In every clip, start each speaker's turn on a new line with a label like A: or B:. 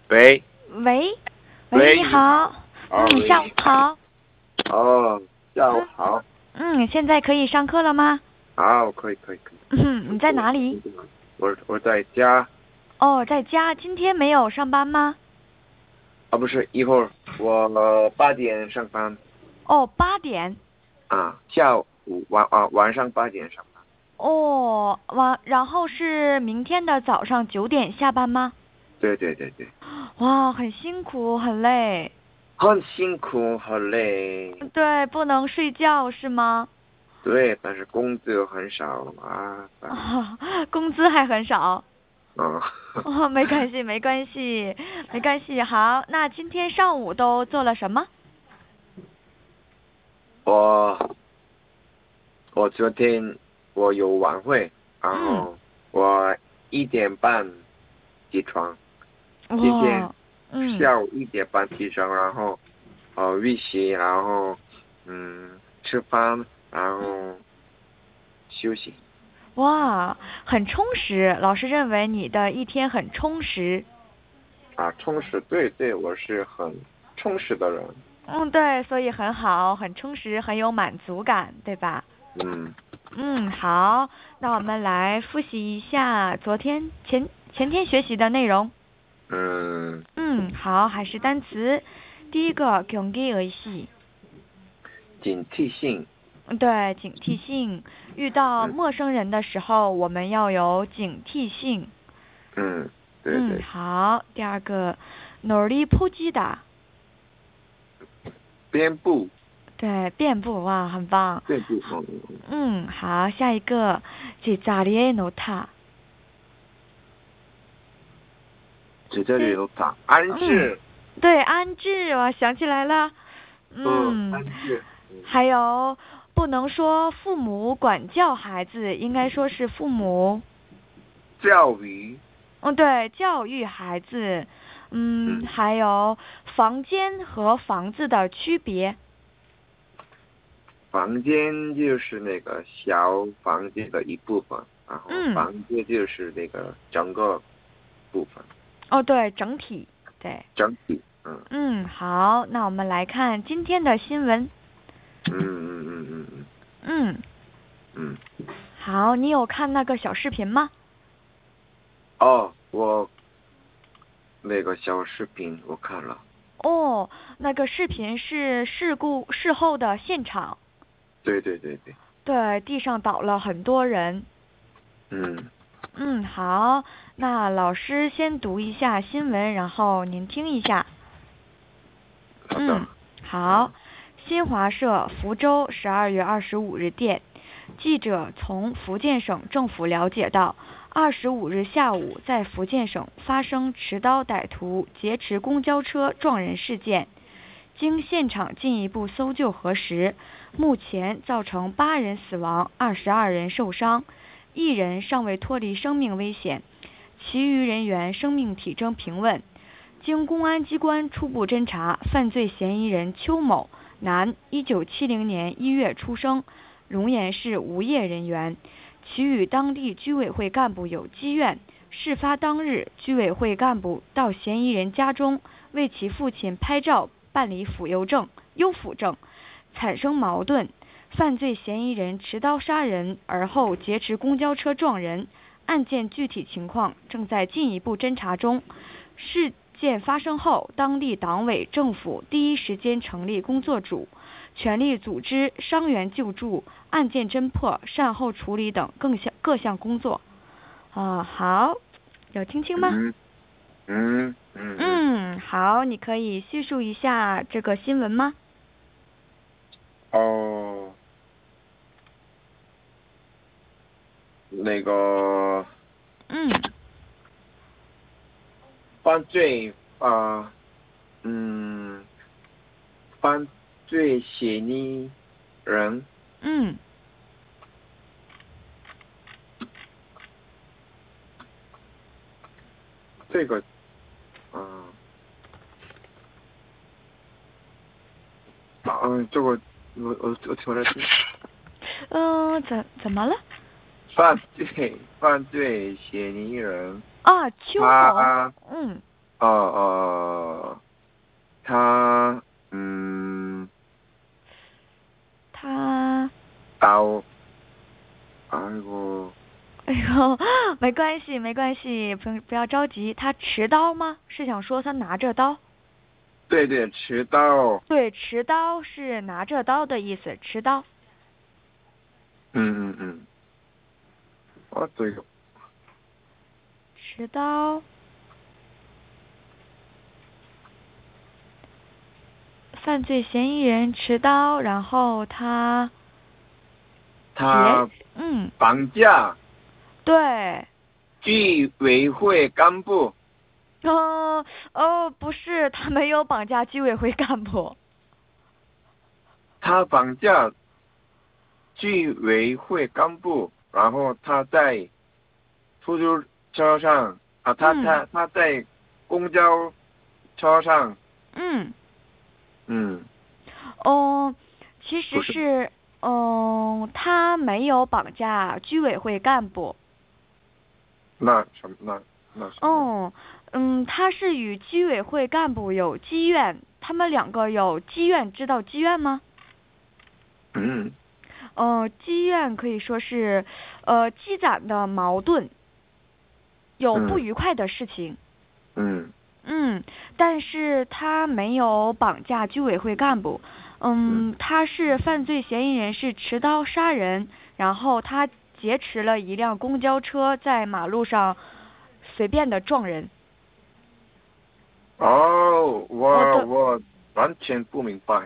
A: 喂，
B: 喂，
A: 喂，
B: 你好，
A: 喂，
B: 下午好。
A: 哦，下午好，
B: 现在可以上课了吗？
A: 好，可以。
B: 你在哪里？
A: 我在家。
B: 哦，在家。今天没有上班吗？
A: 不是，一会儿我8点上班。
B: 哦，8点。
A: 下午晚上8点上班。
B: 哦，然后是明天的早上9点下班吗？
A: 对。
B: 哇，很辛苦，很累。
A: 很辛苦，很累。
B: 对，不能睡觉是吗？
A: 对，但是工资很少啊。
B: 工资还很少。
A: 哦，
B: 没关系，没关系。好，那今天上午都做了什么？
A: 我昨天我有晚会，然后我1点半起床。今天
B: 哇，
A: 下午1点半起床，然后预习，然后吃饭，然后休息。
B: 哇，很充实。老师认为你的一天很充实。
A: 充实，对，我是很充实的人。
B: 对，所以很好，很充实，很有满足感，对吧？好，那我们来复习一下前天学习的内容。好，还是单词。第一个경계의식。
A: 警惕性。
B: 对，警惕性。遇到陌生人的时候，我们要有警惕性。
A: 对。
B: 好，第二个널리포지다。
A: 遍布。
B: 对，遍布，哇，很棒。
A: 遍布。
B: 好，下一个제자리에놓다。
A: 제자리에놓다，安置。
B: 对，安置，我想起来了。
A: 安置。
B: 还有不能说父母管教孩子，应该说是父母
A: 教育。
B: 对，教育孩子。还有房间和房子的区别。
A: 房间就是那个小房间的一部分，然后房间就是那个整个部分。
B: 对，整体。对，
A: 整体。
B: 好，那我们来看今天的新闻。好，你有看那个小视频吗？
A: 我那个小视频我看了。
B: 那个视频是事后的现场。
A: 对。
B: 对，地上倒了很多人。好，那老师先读一下新闻，然后您听一下。
A: 好的。
B: 好，新华社福州12月25日电，记者从福建省政府了解到，25日下午在福建省发生持刀歹徒劫持公交车撞人事件。经现场进一步搜救核实，目前造成8人死亡，22人受伤，1人尚未脱离生命危险，其余人员生命体征平稳。经公安机关初步侦查，犯罪嫌疑人邱某，男，1970年1月出生，龙岩市无业人员，其与当地居委会干部有积怨。事发当日，居委会干部到嫌疑人家中为其父亲拍照办理优抚证，产生矛盾。犯罪嫌疑人持刀杀人，而后劫持公交车撞人。案件具体情况正在进一步侦查中。事件发生后，当地党委政府第一时间成立工作组，全力组织伤员救助、案件侦破、善后处理等各项工作。好，有听清吗？好，你可以叙述一下这个新闻吗？
A: 那个犯罪犯罪嫌疑人这个这个我听了听。
B: 怎么了？
A: 犯罪嫌疑人
B: 邱某。 没关系，没关系，不要着急。他持刀吗？是想说他拿着刀？
A: 对对，持刀。
B: 对，持刀是拿着刀的意思，持刀。
A: 对。
B: 持刀。犯罪嫌疑人持刀，然后他
A: 绑架。
B: 对。
A: 居委会干部。
B: 不是，他没有绑架居委会干部。
A: 他绑架居委会干部，然后他在出租车上他在公交车上。
B: 其实是他没有绑架居委会干部。
A: 那什么？
B: 他是与居委会干部有积怨，他们两个有积怨，知道积怨吗？积怨可以说是积攒的矛盾，有不愉快的事情。但是他没有绑架居委会干部。他是犯罪嫌疑人，是持刀杀人，然后他劫持了一辆公交车，在马路上随便的撞人。
A: 我完全不明白。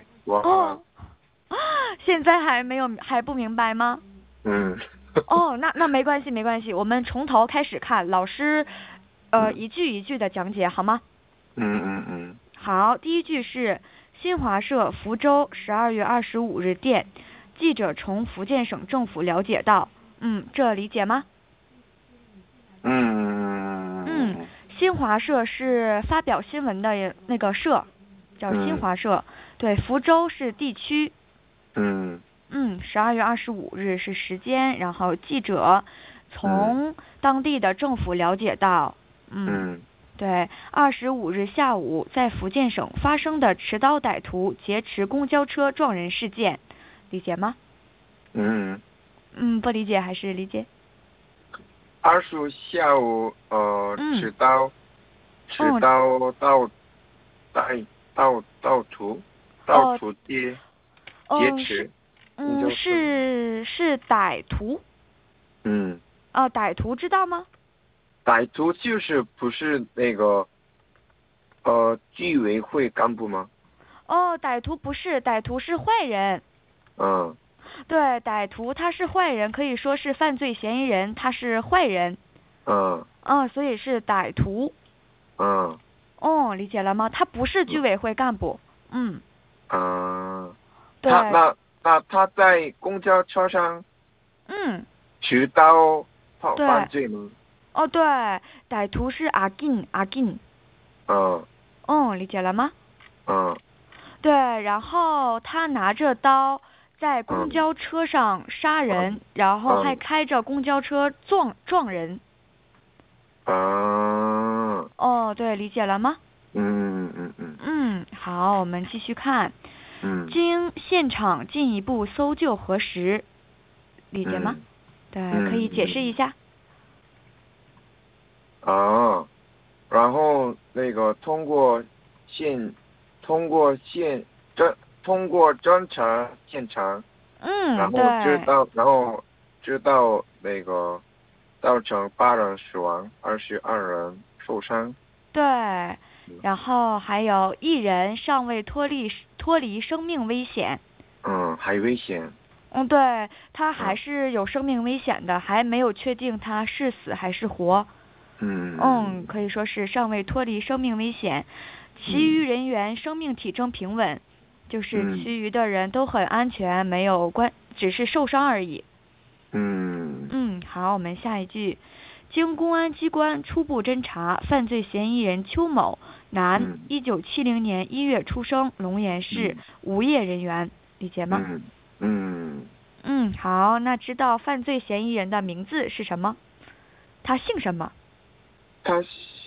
B: 现在还不明白吗？那没关系，我们从头开始看，老师一句一句的讲解好吗？好，第一句是新华社福州12月25日电，记者从福建省政府了解到。这理解吗？新华社是发表新闻的那个社，叫新华社。对，福州是地区。12月25日是时间，然后记者从当地的政府了解到。对，25日下午在福建省发生的持刀歹徒劫持公交车撞人事件，理解吗？不理解还是理解
A: ？25下午持刀到处劫持。
B: 是歹徒。歹徒知道吗？
A: 歹徒就是不是那个居委会干部吗？
B: 歹徒不是，歹徒是坏人。对，歹徒他是坏人，可以说是犯罪嫌疑人，他是坏人。所以是歹徒。理解了吗？他不是居委会干部。对。
A: 他在公交车上持刀犯罪吗？
B: 对，歹徒是阿金。理解了吗？对，然后他拿着刀在公交车上杀人，然后还开着公交车撞人。对，理解了吗？好，我们继续看。经现场进一步搜救核实，理解吗？对，可以解释一下。
A: 然后那个通过侦查现场。然后知道那个造成8人死亡，22人受伤。
B: 对，然后还有1人尚未脱离生命危险。
A: 还危险。
B: 对，他还是有生命危险的，还没有确定他是死还是活。可以说是尚未脱离生命危险。其余人员生命体征平稳，就是其余的人都很安全，没有只是受伤而已。好，我们下一句。经公安机关初步侦查，犯罪嫌疑人邱某，男，1970年1月出生，龙岩市，无业人员，理解吗？好，那知道犯罪嫌疑人的名字是什么？他姓什么？
A: 他